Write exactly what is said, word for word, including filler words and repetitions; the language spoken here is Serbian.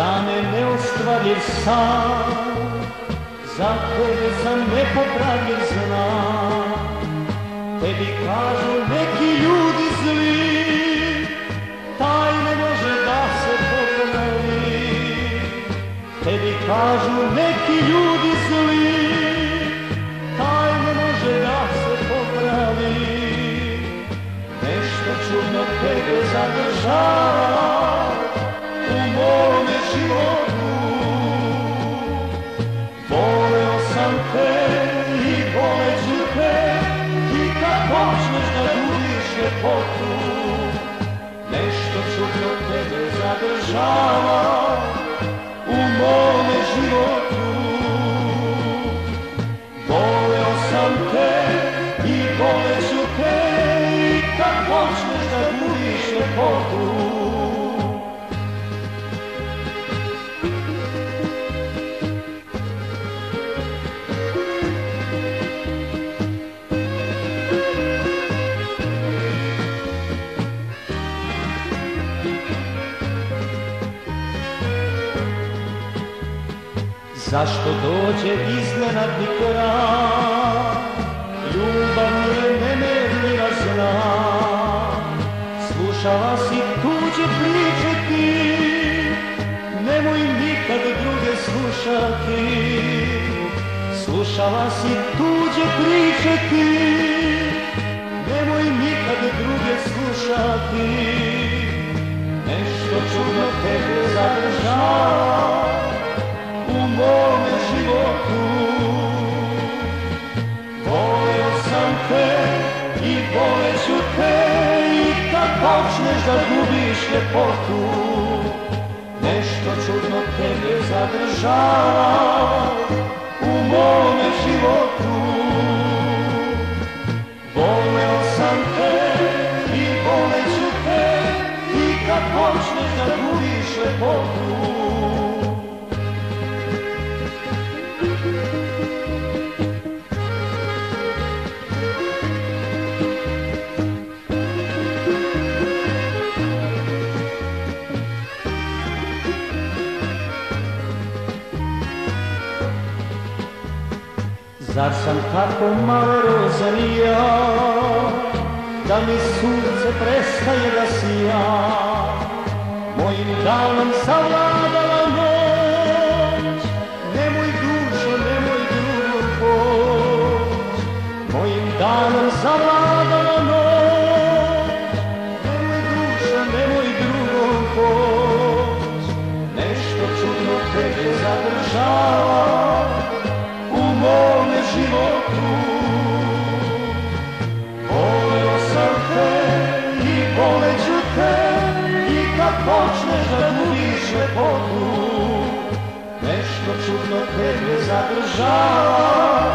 za mene ostvario san, za tebe sam nepopravljen znam. Tebi kažu neki ljudi zli, taj ne može da se popravi. Tebi kažu neki ljudi zli, taj ne može da se popravi. Nešto čudno tebe zadržava u mome životu. Voleo sam te i voleću te, i kad počneš da gubiš ljepotu. Nešto čudno tebe zadržava u mome životu. Voleo sam te i voleću te, i kad počneš da gubiš ljepotu. Zašto dođe iznenadni kraj, ljubav mi je nemerljiva zna. Slušala si tuđe priče ti, nemoj nikad druge slušati. Slušala si tuđe priče ti, nemoj nikad druge slušati. Nešto čudno tebe zadržava u mome životu. Voleo sam te i voleću te, i kad počneš da gubiš ljepotu. Nešto čudno tebe zadržava u mome životu. Voleo sam te i voleću te, i kad počneš da gubiš ljepotu. Zar sam tako malorozan i ja, da mi sunce prestaje da sija? Mojim danom savladala noć, nemoj dušo, nemoj drugom poć. Mojim danom savladala noć, nemoj dušo, nemoj drugom poć. Nešto čudno tebe zadržava u mome životu. Voleo sam te i voleću te, i kad počneš da gubiš ljepotu. Nešto čudno tebe zadržava